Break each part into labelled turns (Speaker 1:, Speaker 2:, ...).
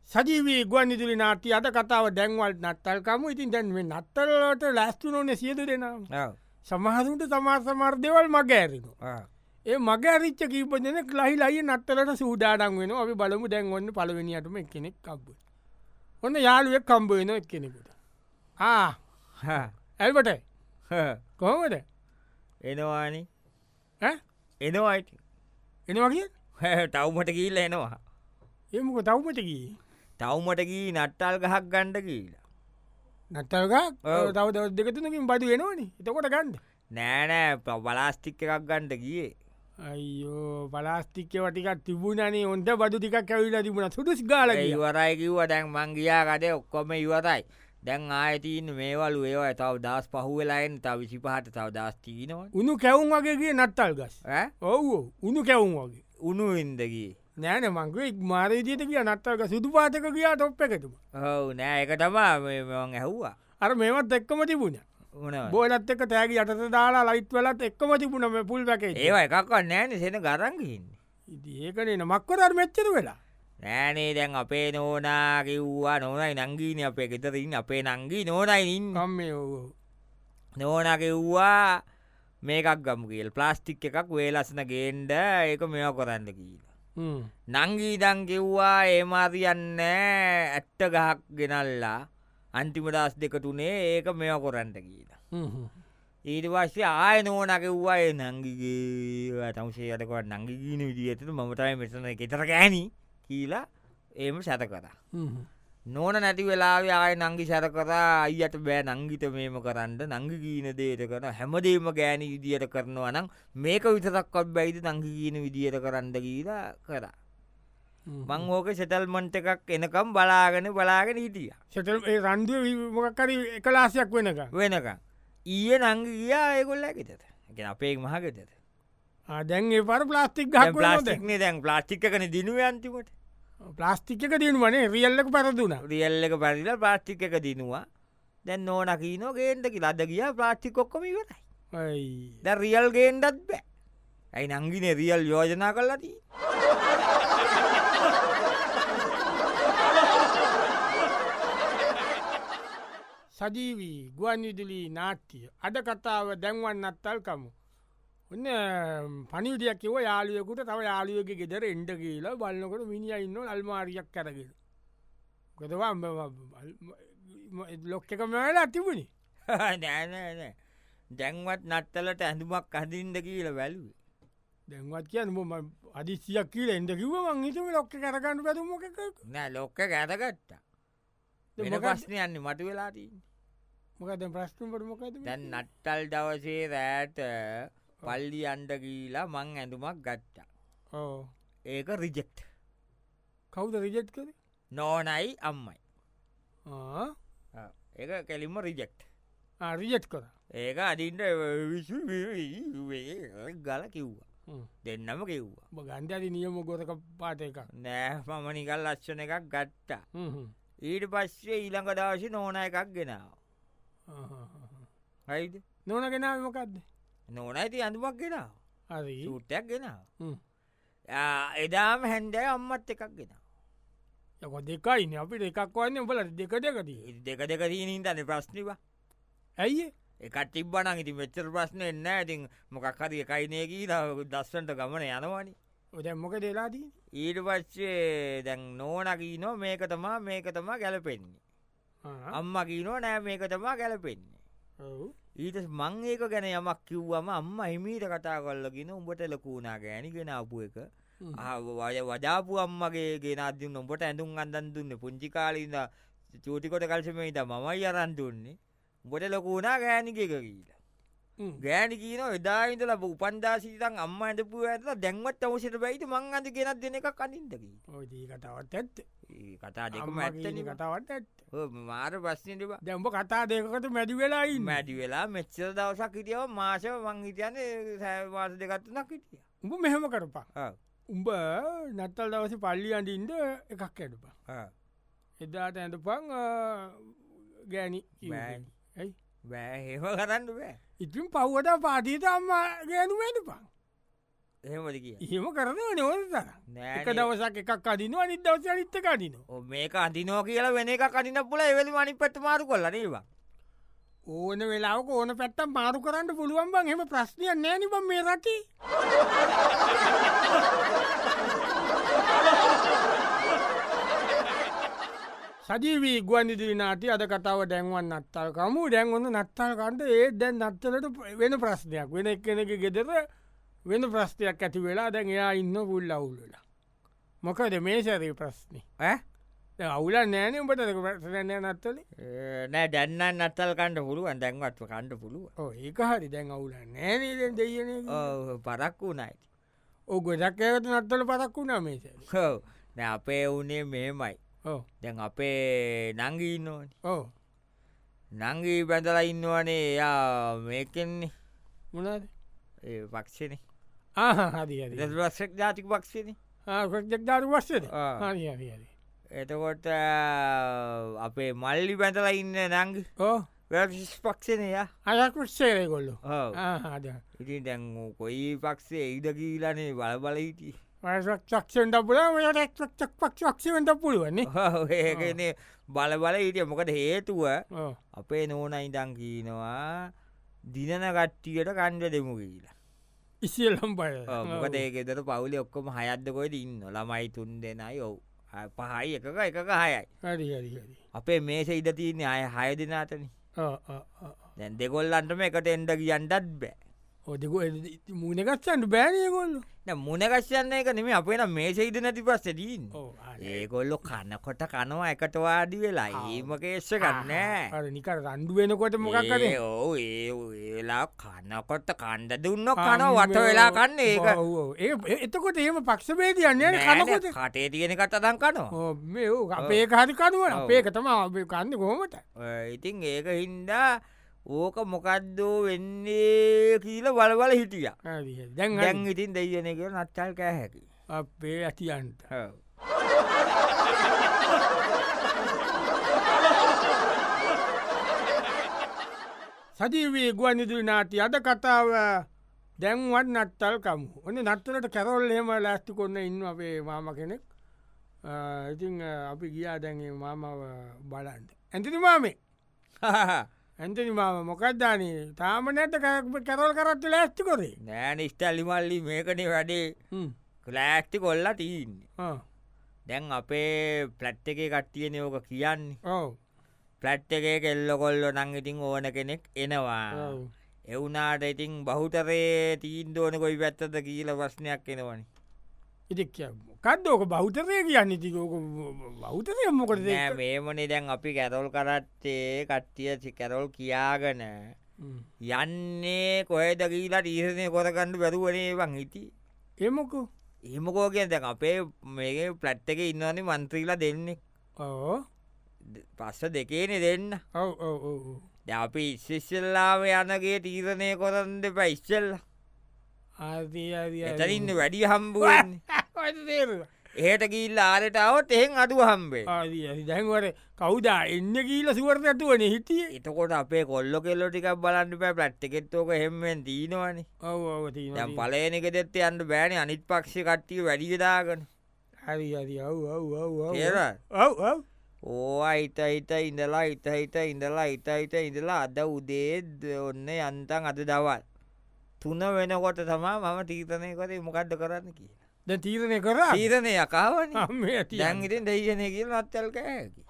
Speaker 1: සජීවී ගුවන්විදුලි නාට්‍ය අද කතාව දැන්වල් නත්තල්කම ඉතින් දැන් මේ නත්තල්ලට ලැස්තුනෝන සියද දෙෙනවා සමහරුන්ට සමාර්සමාර් දෙවල් මග ඇරෙනු ඒ මග ඇරිච්ච කීප දෙනෙක් ලහි ලයි නත්තලට සූදාඩන් වෙන අපි බලමු දැන් ඔන්න පලවෙනියටම කෙනෙක් කබ්බ ඔන්න යාළුවෙක් කම්බ වෙන එක් කෙනෙකුට ඇල්බට කොහොමද
Speaker 2: එනවානි
Speaker 1: එනවායිට එනවාගේ
Speaker 2: ටව්මට කියීල්ල එනවා
Speaker 1: ඒමක තවමටකී
Speaker 2: තවමට කී නට්ටල් ගහක් ගණ්ඩ කියලා
Speaker 1: නත්තල්ග තව දව දෙකතුනකින් බදු වෙනවානි එතකොට ගන්ඩ
Speaker 2: නෑනෑ බලාස්ටික් එකක් ගණ්ඩ ගියේ
Speaker 1: අයියෝ පලාස්තික්ක වටිකක් තිබුණනේ ඔොන්ට බදු ටිකක් කැවිලා තිබුණ සුදුස් ගාල
Speaker 2: ඉවරයි කිව්ව දැන් මංගියා කඩේ ඔක්කොම ඉවරයි දැන් ආයතින් මේවලු ඒවා තව දස් පහුවෙලායින් තව විසි පහට තව දස්තිීනවා
Speaker 1: උුණු කැවුම් වගේගේ නත්තල් ගස් ඔව්ෝ උුණු කැවුම් වගේ
Speaker 2: උුණු ඉන්දගේ
Speaker 1: නෑන මංගේ මාරේදියට කිය නත්තල්ක සුදු පාතක කියා තොප් එකතුම
Speaker 2: හව නෑ එක තමා මං ඇහ්වා
Speaker 1: අර මේවත් එක්කම තිබුණ බෝලත් එක්ක තෑග අටත දාලා ලයිත් වලත් එක්කම තිබුණම පුල් පැකේ
Speaker 2: ඒවා එකක් නෑන සෙන ගරංගන්න
Speaker 1: ඒකනන මක්වරර් මෙච්චර වෙලා
Speaker 2: නෑනේ දැන් අපේ නෝනා කිව්වා නොනයි නංගීන අපේ ගෙතරින් අපේ නංගී නෝනයිඉන්න
Speaker 1: කම්ම
Speaker 2: නෝන කිව්වා මේකක් ගම කියල් ප්ලාස්ටික් එකක් වේලස්න ගේන්ඩ ඒක මෙවා කොරන්න කියලා නංගීදං කිව්වා ඒමාතියන්න ඇට්ට ගහක් ගෙනල්ලා අන්තිමදස් දෙක තුනේ ඒක මෙව කොරන්ට කියලා ඊට වශ්‍ය ආය නෝන කිව්වා ඒ නංගිගේ තවසේයටකොට නංගිගීන විදිහයට මමතයි මෙසන කෙතර ගෑනී කියලා ඒම සැත කරා නෝන නැති වෙලාව ආය නංගි සැර කරා අයියට බෑ නංගිත මේම කරන්න නංගි ගීන දේට කර හැමදේම ගෑනි විදියට කරනවා නම් මේක විතරක්වත් බැයිද නංගි ගීන විදියට කරන්න කියලා කරා මං ඕක සෙටල්මන්ට එකක් එනකම් බලාගෙන හිටිය
Speaker 1: සෙටල් රන්දුව මොකක්කර එකලාසයක් වෙනක
Speaker 2: ඊය නංගි ගියා ඒගොල්ල ගෙතට එක අපේ මහගෙතට
Speaker 1: දැන් ඒ පර ප්ලාස්ටික්
Speaker 2: ප්ලාස්ටික්නේ දැන් ප්ලාස්ටික් කන දිනුව අන්තිමට
Speaker 1: ප්ලාස්ටික් එක දිනුවනේ රියල්ලක පරදුන
Speaker 2: රියල්ල එක පරිලා ප්ලාස්ටික් එක දිනවා දැන් නෝනකීනෝ ගේන්ටකි ලද ගිය ප්ලාස්ටික් කොක්කොම ඉවරයි ද රියල් ගේන්ඩත් බෑ ඇයි නංගිනේ රියල් යෝජනා කල්ලදී
Speaker 1: සජීවී ගුවන්විදුලි නාට්‍ය අද කතාව දැන්වන් අත්තල්කමු ඔන්න පනිවිඩියක් කිව යාලුවකුට තව යාලුවගේ ගෙදර එන්ඩ කියලා බලන්නකොට මිනිිය ඉන්න අල්මාරියක් කරගෙන ගොතවා ලොක්ක එක මල අතිබුණි
Speaker 2: නෑනෑ දැන්වත් නත්තලට ඇඳුමක් අදින්ද කියල වැැලුවේ
Speaker 1: දැන්වත් කියන්න ම අදිසියක් කියල එඩ කිව මංහිතම ලොක්ක කරගන්න පැතුමොක
Speaker 2: නෑ ලොක්ක ගැතගත්තා ප්‍රශ්නයන්න මට වෙලාටී
Speaker 1: මොකද ප්‍රශ්නකට මොකද
Speaker 2: දැන් නට්ටල් දවසේ රෑට පල්ලි අන්ඩ ගීලා මං ඇඳුමක් ගත්තා ඒක රිජෙක්්
Speaker 1: කවුද රිජෙට් කර
Speaker 2: නෝනයි අම්මයි ඒක කෙලින්ම රිජෙක්්
Speaker 1: රිජෙට් කර
Speaker 2: ඒක අඩින්ට ගල කිව්වා දෙන්නම කිව්වා
Speaker 1: ගන්ධරි නියම ගොතක පාට එක
Speaker 2: නෑ මම නිකල් ලක්ෂණ එකක් ගත්තා ඊට පස්සේ ඊළඟ දවශ නෝන එකක් ගෙනාව හයිද
Speaker 1: නොන ගෙනාව මොකක්ද
Speaker 2: නෝන ඇති අඳුමක් ගෙනාව
Speaker 1: හරි
Speaker 2: සූටයක් ගෙනාව එදාම හැන්ඩෑ අම්මත් එකක් ගෙනාව
Speaker 1: යක දෙකයින අපිට එකක් වන්න බල දෙක දෙකදී
Speaker 2: දෙක දෙක දීනින්තන ප්‍රශ්නිවා
Speaker 1: ඇයි
Speaker 2: එකට තිබ්බන ඉති මෙච්චර ප්‍රශ්න එන්න ඇතින් මොකක් හරි එකයිනයකී දස්සන්ට ගමන යනවානි
Speaker 1: ඔද මොක දෙලාදී
Speaker 2: ඊට පච්චේ දැන් නෝනකී නෝ මේක තමා ගැලපෙන්නේ අම්මකී නෝ නෑ මේක තමා ගැලපෙන්නේ ඊට මං ඒක ගැන යමක් කිව්වම අම්ම හිමීට කතා කොල්ලගෙන උඹට ලකුණා ගෑනිගෙන අපපු එක වජාපු අම්මගේ ගෙනදදින්න උඹට ඇඳුම් අන්දන් දුන්න පුංචිකාලීද චූටිකොට කල්සමයිත මමයි අරන්දුන්නේ උඹට ලකුණා ගෑනික එක කියලා ගෑනි කියන එදායින්දල උපන්දාසිතන් අම්ම ඇඳපු ඇත දැන්වත් අවසට බයිට මං අද ගෙනත් දෙන එක කනින්දකි
Speaker 1: ඔදී කතාවත් ඇත්ත
Speaker 2: කතා දෙකම ඇත්තන
Speaker 1: කතාවට ඇත්
Speaker 2: මාර ප්‍රශ්නට
Speaker 1: දැම්ඹ කතා දෙකට මැඩි වෙලායි
Speaker 2: මැඩි වෙලා මෙච්චර දවසක් හිටියව මාශව මං හිතයන සෑවාස දෙකත්තුනක් හිටිය
Speaker 1: උඹ මෙහෙම කරපා උඹ නත්තල් දවස පල්ලි අඩින්ද එකක් ඇඩපා එදාට ඇඳපං ගෑනි ඇයි
Speaker 2: බෑ හෙම කරන්න බෑ
Speaker 1: ඉතින් පව්වට පාතිීත අම්ම ගෑනු වැඩ පං
Speaker 2: එහෙමද කිය
Speaker 1: එහෙම කරනවා නෝත
Speaker 2: නෑ
Speaker 1: එක දවසක් එකක් අදිනවා අනිත් දවස අනිත්තක අදින
Speaker 2: මේක අදිනෝ කියලා වෙන එක කනින්න පුල එවැලි මනි පට මාරු කොල්ල නේවා
Speaker 1: ඕන වෙලාවක ඕන පැත්තම් මාරු කරන්න පුළුවන් බං හෙම ප්‍රශ්නයක් නෑනි බම් මේ රටේ සජීවී ගුවන්විදුලි නාට්‍ය අද කතාව දැන්වන් නත්තල්කමු දැන් ඔන්න නත්තල්කන්ට ඒ දැන් නත්තලට වෙන ප්‍රශ්නයක් වෙන එක්කෙනෙක ගෙදර වෙන ප්‍රශ්නයක් ඇති වෙලා දැන් එයා ඉන්න පුල්ල අවුල්ලලා මොකද මේ සැරේ ප්‍රශ්නය අවුල නෑන උඹට ප්‍රශ්නය නත්තල
Speaker 2: නෑ දැන්න නත්තල් කණ්ඩ පුළුවන් දැන්වත්ව කණ්ඩ පුළුව
Speaker 1: ඒක හරි දැන් අවුල නෑන දෙයන
Speaker 2: පරක් වුණයි
Speaker 1: ඕ ගොඩක් ඇවත නත්තල පරක් වුණා මේ
Speaker 2: හෝ නෑ අපේ වනේ මෙමයි දැන් අපේ නංගී ඉන්නවන
Speaker 1: ඕ
Speaker 2: නංගී බැඳලා ඉන්නවනේ එයා මේකෙන්නේ
Speaker 1: මොනාද
Speaker 2: ඒ පක්ෂණ
Speaker 1: හරි
Speaker 2: රස්සක් ජාතික පක්ෂණ
Speaker 1: ජක්දාරු වස්සද හරි හරි හරි
Speaker 2: එතකොට අපේ මල්ලි බැඳලා ඉන්න නංග පක්ෂණය
Speaker 1: අයක් ක්ෂේරය කොල්ලු
Speaker 2: ඉතින් දැන් කොයි පක්ෂේ ඉද කීලනේ බලබල හිටිය
Speaker 1: චක්ෂෙන්ට පුල ටක් පක්ෂක්ෂවෙන්ට පුළුවන්නේ
Speaker 2: ඒකන බලබල හිටිය මොකට හේතුව අපේ නෝනයි දං කීනවා දිනන කට්ටියට කණ්ඩ දෙමු කියලා
Speaker 1: ඉසිල්ලම් බය
Speaker 2: මොකද ඒකෙතර පවුලි ඔක්කොම හයද්දකොයිද ඉන්න ළමයි තුන් දෙනයි ඔව් පහයි එකක හයයි
Speaker 1: හරි හරි හරි
Speaker 2: අපේ මේස ඉඩ තියන්නේ අය හය දෙනාතන දැන් දෙගොල්ලන්ටම එකට එන්ඩ කියන්නටත් බෑ
Speaker 1: ඔදක මූනකත්සන්ට බෑනයකොල්ලු
Speaker 2: මුණගශ්‍යන්න එක නෙම අපේන මේස ඉද නැති පස්සටීන් ඒගොල්ලො කන්නකොට කනවා එකට වාඩි වෙලා ඒමකේශ්ෂ ගන්න
Speaker 1: නික රණ්ඩු වෙනකොට මොකක්කර
Speaker 2: ඕ ඒලා කන්නකොට කණ්ඩ දුන්න කන වට වෙලා කන්න ඒක
Speaker 1: එතකොට ඒම පක්ෂ බේතියන්නේ කනකොට
Speaker 2: කටේ තියෙන කටදන් කනවා
Speaker 1: මේ අපේ කාරි කනුවන අපේකතම අපේ කන්න කොමට
Speaker 2: ඉතින් ඒක හින්දා ඕක මොකක්දෝ වෙන්නේ කියීල වලවල හිටිය දැන් ඉතින් දෙයනෙක නච්චල් කෑ හැකි
Speaker 1: අපේ ඇතියන්ට සජීවී ගුවන්විදුලි නාට්‍ය අද කතාව දැන්වත් නත්තල්කමු ඔන්න නත්තලට කැරොල් හෙම ලෑස්ති කොන්න ඉන්න අපේ මාම කෙනෙක් ඉතින් අපි ගියා දැන්ගේ මාමාව බලන්ට ඇතිනි මාමේ ඇතනි මාම මොකක්දානේ තාම නැත කැරොල් කරත්ත ලෑස්ති කොරේ
Speaker 2: නෑන ස්ටල්ලිමල්ලි මේකනේ වැඩේ කලෑස්ති කොල්ලා තියන්නේ දැන් අපේ ප්ලට් එක කට්ටියන ඕක කියන්නේ ප්ලට් එක කෙල්ල කොල්ලො නං ඉතින් ඕන කෙනෙක් එනවා එවුනාට ඉතින් බහුතරේ තීන් දෝන කොයි පැත්තද කියීල ප්‍රශ්නයක් එනවනි
Speaker 1: ඉතික් කද්දෝක බෞතරය කියන්න තිකෝක බෞතරය මොකට
Speaker 2: මේමනේ දැන් අපි කැරොල් කරත්තේ කට්ටිය කැරොල් කියාගන යන්නේ කොයද කියීලා ඊරණය කොරගණ්ඩ බැරුවනේ වන් හිටි
Speaker 1: එමකු
Speaker 2: ඒමකෝ කිය දැන් අපේ මේ ප්ලට් එක ඉන්නවනි මන්ත්‍රීලා දෙන්නේ පස්ස දෙකේනෙ දෙන්න ද අපි ඉස්සෙල්ලාම යනගේ තීරණය කොරන්ද පැයිස්සල්ල එතරින්න වැඩිය හම්බුවන් ඒට ගිල්ල ආරට අවත් එහෙන් අඩුව හම්බේ
Speaker 1: දැන්වට කවුදා එන්න කියීල සුවරත ඇතුවන හිටිය
Speaker 2: එතකොට අපේ කොල්ල කෙල්ලො ටිකක් බලන්න පැ ප්ලට්ටකෙත්තෝක හෙම්ෙන් දීනවන යම් පලයනක දෙත්ත අන්ට බෑන අනිත් පක්ෂ කට්ටිය වැඩිගදාගන
Speaker 1: හරි හරි
Speaker 2: ඕ අයිත හිත ඉඳලා හිත හිත ඉඳලා හිත හිත ඉඳලා අද උදේද ඔන්න යන්තන් අද දවල් 3 වෙනකොට තමා මම තීරණය කරේ මොකක්ද කරන්න කියලා
Speaker 1: ද තීරණය කර
Speaker 2: තීරණය යකාවන දැන් ඉතින් දෙයනය කියල නත්තල්ක හැකි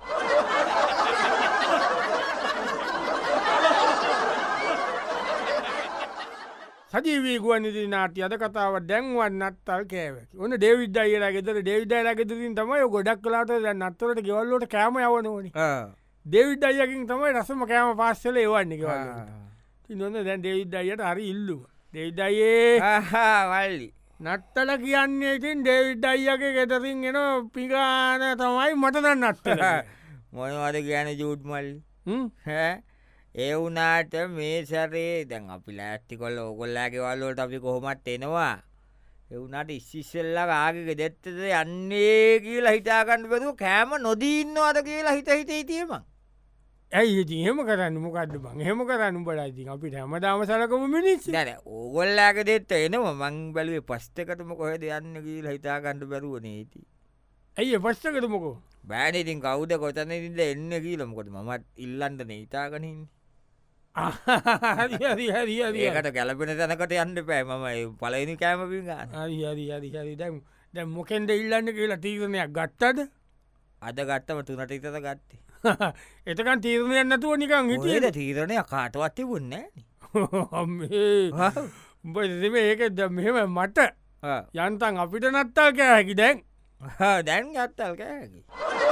Speaker 1: සජීවී ගුවන්විදුලි නාට්‍ය අද කතාව දැන්වත් නත්තල් කෑවකි ඔන්න ඩේවිඩ් අයියලා ගෙදර ඩේවිඩ් අයියලා ගෙදරින් තමයි ගොඩක් කලාට දැන් නත්තලට ගෙවල්ලට කෑම යවන ඕනි ඩේවිඩ් අයියකින් තමයි රසම කෑම පාස්සල එවන්නේ ගෙවල්ලට නොන්න දැන් ඩේවිඩ් අයියට හරි ඉල්ලුව ඩේවිඩ් අයියේ
Speaker 2: වල්ලි
Speaker 1: නත්තල කියන්නේ ඉතින් ඩේවිඩ් අයියගේ ගෙදරින් එන පිගාන තමයි මට දන්න නත්තල
Speaker 2: මොනවද කියන ජූට් මල්ලි ඒ වුනාට මේ සැරේ දැන් අපි ලෑස්ති කොල්ල ඕගොල්ලාගේ වල්ලෝට අපි කොහොමත් එනවා එවුනාට ඉස්සිස්සෙල්ලා ආගක දෙත්තද යන්නේ කියලා හිතාගන්න බැදුව කෑම නොදීන්නවාද කියලා හිත හිත හිටියම
Speaker 1: ඇයි ඉති හෙම කරන්න මොකක්ද බං හෙම කරන්න බලාති අපිට හැමදාම සලකම මිනිස්
Speaker 2: දැන ඕගොල්ලාක දෙත්ත එනවා මං බැලුවේ පස්්ටකටම කොහ දෙයන්න කියල හිතාගණඩ බැරුවන ඒති
Speaker 1: ඇයි පස්්ටකට මොකෝ
Speaker 2: බෑනඉතින් කවුද කොතන ඉද එන්න කියලමකොට මත් ඉල්ලන්ට නීතාගනින් ඒකට ගැලපෙන තැනකට යන්න පෑ මම පලනි කෑමපි
Speaker 1: හරි දැම් දැ මොකෙන්ද ඉල්ලන්න කියලා තීරණයක් ගත්තද
Speaker 2: අද ගත්තම තුනට ඉතත ගත්තේ
Speaker 1: එතකන් තීරණයක් නැතුව නිකන් හිටියද
Speaker 2: තීරණය කාටවත් තිබුන්නේ
Speaker 1: උඹ ඒක මෙහෙම මට යන්තන් අපිට නත්තල් කෑහැකි දැන්
Speaker 2: දැන් ගත්තල් කෑකි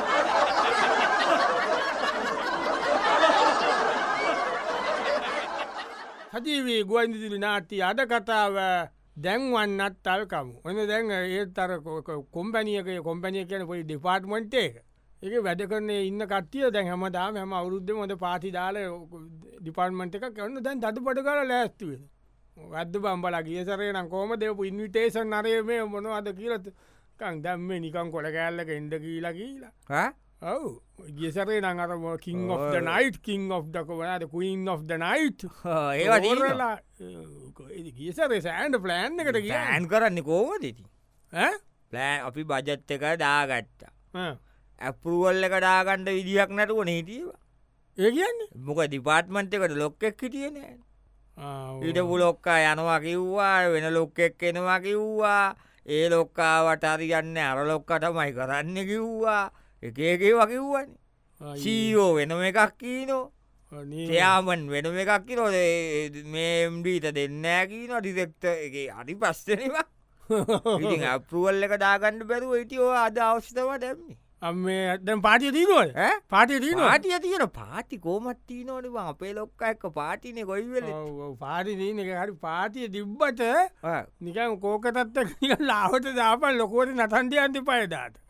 Speaker 1: හජීවී ගුවන්දිදිලි නාට්‍ය අද කතාව දැන්වන්නත් තල්කමු ඔන්න දැන් ඒත් අර කොම්පැනියක කොම්පැනිය කියන පොයි ඩිපාර්ට්මන්ට් එක ඒක වැඩ කරන්නේ ඉන්න කටිය දැන් හමදාම හම අවුරුද්ධ මොද පාති දාල ඩිපාර්ට්මන්ට් එක කරන්න දැන් දඩු පට කර ලෑස්තුවෙන ගත්ද බම්බල ගියසරේ නම් කෝම දෙවපු ඉන්විටේෂන් නරය මේ මොනවද කියලත් කං දැම්ම නිකං කොළ කෑල්ලක එඩ කියලා කියලා ඔවු ගියසරේ නං අරම කින් of the night කින් of දකවනද queen of the night
Speaker 2: ඒවලා
Speaker 1: ගියසරේ සෑන්ඩ ප්ලෑන් එකට කිය
Speaker 2: ඇන් කරන්න කෝමදති ප්ලෑන් අපි බජත් එක දාගත්තා ඇපරුවල්ල එක දාගණ්ඩ විදිහක් නැටුවන හිටියවා
Speaker 1: ඒ කියන්නේ
Speaker 2: මොක ඩිපාර්ට්මන්ට් එකට ලොක්කෙක් හිටියන ඊට පුලොක්කා යනවා කිව්වා වෙන ලොක්කෙක් එනවා කිව්වා ඒ ලොක්කාවට අරියන්න අර ලොක්කටමයි කරන්න කිව්වා එකගේ වකිව්වන සීෝ වෙනම එකක් කීනෝ යාමන් වෙනම එකක් කිනෝ මේම්ඩීට දෙන්නෑ කියීන ඩිරෙක්ට එක අඩි පස්සනවා ඉ අපරුවල්ල එක දාගන්න බැරුව ඉටියෝ අද අවස්ථව දැම්මි
Speaker 1: අම්ේ දැම් පාටිය දීනුව පාටිය දීන
Speaker 2: පාටිය තියෙන පාටි කෝමත් තිීනෝට අපේ ලොක්ක එක්ක පාටිනය ගොයිවල
Speaker 1: පාටි දීන එක හරි පාටිය තිබ්බට නිකන් කෝකතත්ත ලාවට දාපන් ලොකෝට නතන්ඩිය අන්ති පයදාට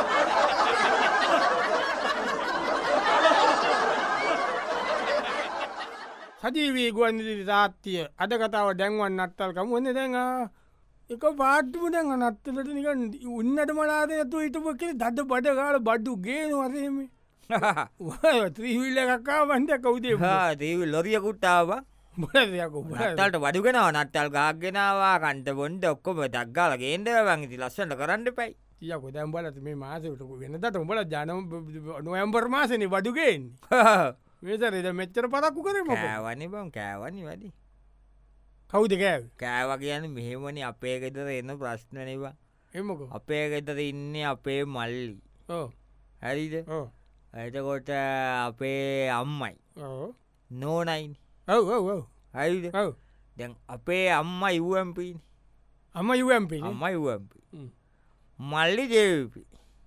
Speaker 1: සජීවී ගුවන්දිලි තාත්තිය අද කතාව දැන්වන් නත්තල්කම වන්න දැන් එක පාට්ටම දැන් නත්තලට නිකන් උන්නට මලාද ඇතු හිටපොක දඩ බඩ කාල බඩ්ඩු ගේන වසේම ත්‍රීවිල්ල එකක්කා වන්ද කවුදේ
Speaker 2: දේවල් ලොරියකුට්ටාව නත්තල්ට වඩුගෙනාව නත්තල් ගාගෙනවා කන්ට බොන්ඩ ඔක්කොම දක්ගාල ගේන්ද වංගති ලස්සට කරන්න පයි
Speaker 1: යකො දැම් බලත මේ මාසට වෙනදට උඹල ජන නොයම්බර් මාසන වඩුගෙන් මේසරද මෙච්චර පරක්කු කරම
Speaker 2: කෑවනි බම් කෑවනි වැඩි
Speaker 1: කවුද කෑව
Speaker 2: කෑව කියන්න මෙහෙමනි අපේ ගෙතර එන්න ප්‍රශ්නනවා
Speaker 1: එමක
Speaker 2: අපේ ගෙතර ඉන්න අපේ මල්ලි හැරිද ඇතකොට අපේ අම්මයි නෝනයින් හරිද දැන් අපේ අම්ම යුවම්පීන්
Speaker 1: අම යුවම්පි
Speaker 2: අම්ම යුවම්පි මල්ලි දේවපි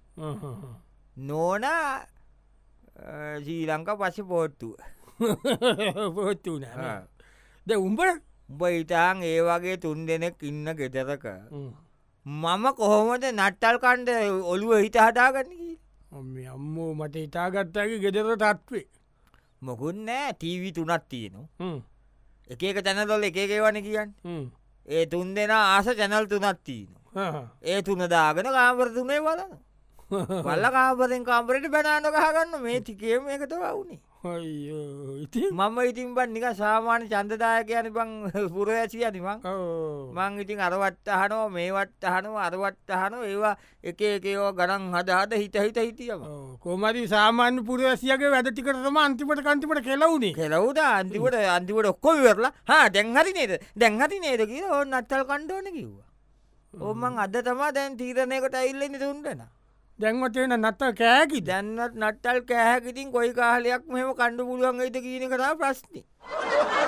Speaker 2: නෝනා ශ්‍රී ලංකා පස්ස පෝට්ටුව
Speaker 1: පෝත්තුන ද උඹ
Speaker 2: උඹ ඉතාන් ඒ වගේ තුන් දෙනෙක් ඉන්න ගෙදරක මම කොහොමද නට්ටල් කණ්ඩ ඔළුව හිත හටාගන්න
Speaker 1: අම්මෝ මට ඉතාගත්තාගේ ගෙදර තත්වේ
Speaker 2: මොකුන් නෑ ටීවී තුනත් තියනවා එක තැනදොල් එකේ වන කියන්න ඒ තුන් දෙෙන ආස චැනල් තුනත් තියනවා ඒ තුන දාගෙන කාමර තුනේ බලන පල්ල කාපරෙන් කාම්පරට බැනාන කහගන්න මේ තිකේම එකට වුණේ මම ඉතින් බන් නික සාමාන්‍ය චන්දදායක යන බං පුර ඇසි අනිමං මං ඉතින් අරවට්ට හනෝ මේවට අහනෝ අරවට්ට හනෝ ඒවා එක එකෝ ගණන් හදහද හිත හිත හිටියම
Speaker 1: කොමරි සාමාන්‍ය පුරවැසියගේ වැඩටිකටම අන්තිමට කන්තිමට කෙලවුණේ
Speaker 2: කෙලවුද අන්තිවට අන්තිවට ඔක්කො වෙරලා හා දැන්හරි නේද දැන්හරි නේද කිය ඕ නත්තල් කණ්ඩෝන කිව්වා ඕමං අද තමා දැන් තීරණයකට ඇල්ලෙන තුන්ටන
Speaker 1: දැන්වටේන නත්තල් කෑකි
Speaker 2: දැන්වත් නට්ටල් කෑහැකිතින් කොයි කාලයක් මෙම කණ්ඩු පුළුවන්ගයිත කියන කතා ප්‍රශ්නි